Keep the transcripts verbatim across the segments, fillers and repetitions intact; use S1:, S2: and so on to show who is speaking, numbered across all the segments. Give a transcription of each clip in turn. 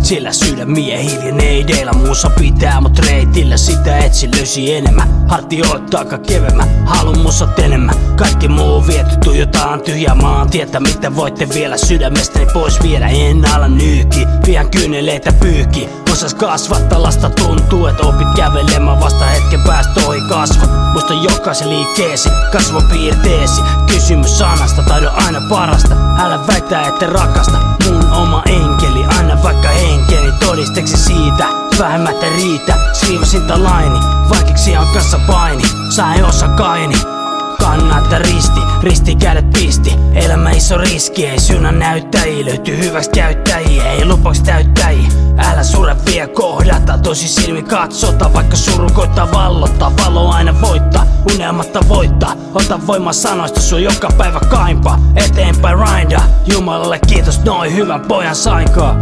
S1: Sillä sydämiä hiljenneideillä muussa pitää, mut reitillä sitä etsin löysi enemmän. Hartioit taaka kevemmän, halun mussat enemmän. Kaikki muu viety, tuijotaan tyhjää maan tietä. Mitä voitte vielä sydämestäni pois viedä, en ala nyyki. Vihan kyyneleitä pyyki, osas kasvattaa lasta, tuntuu et opit kävelemään vasta hetken päästä ohi kasvat. Muista jokaisen liikkeesi, kasvopiirteesi. Kysymys sanasta, taidon aina parasta. Älä väitä ette rakasta, mun oma enkeli. Anna vaikka henkeni todisteksi siitä, vähemmät ei riitä. Skriivasin tää laini, vaikeksi on kassa paini. Sä ei osaa kaini, kannattaa risti, risti kädet pisti. Elämä iso riski, ei synä näyttäjiä. Löytyy hyväks käyttäjiä, ei lupaks täyttäjiä. Älä sure vie kohdata, tosi silmi katsota. Vaikka suru koittaa vallottaa, valo aina voittaa. Unelmatta voittaa, ota voimaa sanoista, sun joka päivä kaipaa. Eteenpäin rinda, Jumalalle kiitos noin hyvän pojan sainkaa.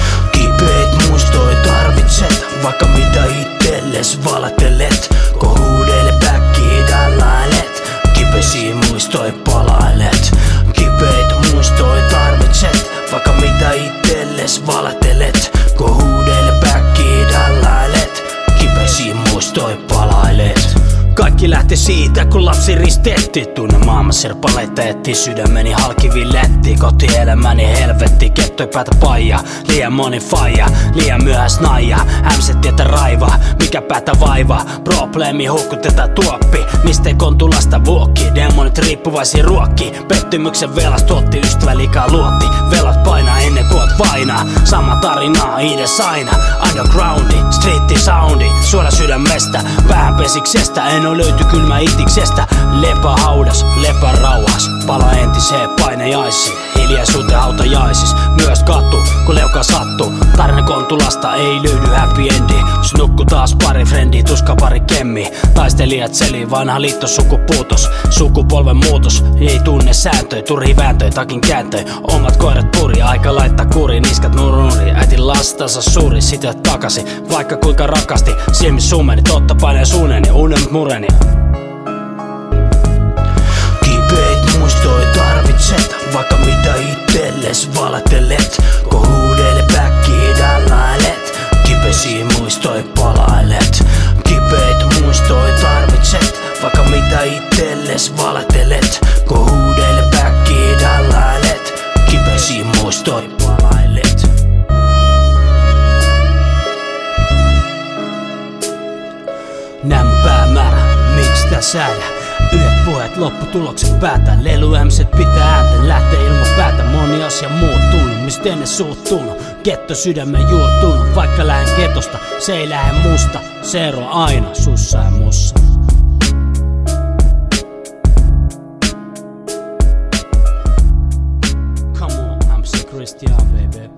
S1: Kipeet muistoi tarvitset, vaikka mitä itselles valatelet. Kohuudelle päkkiä tällailet, kipeisiä muistoi palailet. Kipeet muistoi tarvitset, vaikka mitä itselles valatelet. Kohuudelle päkkiä tällailet, kipeisiä muistoi palailet. Kaikki lähti siitä, kun lapsi risteetti. Tunne maailman sirpaleita, etti sydämeni halkivi letti. Kotielämäni helvetti, kettoi päätä paija. Liian moni faija, liian myöhäs naija. Ämset tietä raiva, mikä päätä vaiva. Probleemi hukkutetaan tuoppi, mistei kontulasta vuokki. Demonit riippuvaisia ruokki, pettymyksen velas tuotti ystävä liikaa luotti. Velat painaa ennen kuin oot vainaa, sama tarinaa ides aina. Undergroundi, streetti soundi, suora sydämestä, vähän pesiksestä. En oo löyty kylmä itiksestä. Lepä haudas, lepä rauhas, pala entiseen painejaisiin. Hiljaisuuteen hautajaisis, myös katu, kun leuka sattuu. Tarina kontulasta ei löydy happy endi. Jos nukku taas pari frendi, tuska pari kemmi. Taistelijat selii, vanha liitto sukupuutos. Sukupolven muutos, ei tunne sääntöjä. Turhi vääntöjä, takin kääntöjä. Omat koirat puri, aika laittaa kuri. Niskat nurunuri, äiti lastansa suuri. Sitä takasi, vaikka kuinka rakasti. Silmis sumeni, totta painee suuneni, unelmat mureni. Kipeet muistoi tarvitset, vaikka mitä itselles valatelet. Kohuudelle päkkiä tällailet, kipeisiä muistoi palailet. Kipeet muistoi tarvitset, vaikka mitä itselles valatelet. Kohuudelle päkkiä tällailet, kipeisiä muistoi palailet. Nää mun päämäärä, miksi tää säädä? Yhdet puheet, lopputulokset päätä. Leluämset pitää äänten, lähtee ilman päätä. Moni asia muuttunut, mistä ennen suuttunut. Ketto sydämen juurtunut, vaikka lähen ketosta. Se ei lähde musta, se ero aina sussa ja mussa. Come on, I'm Christian baby.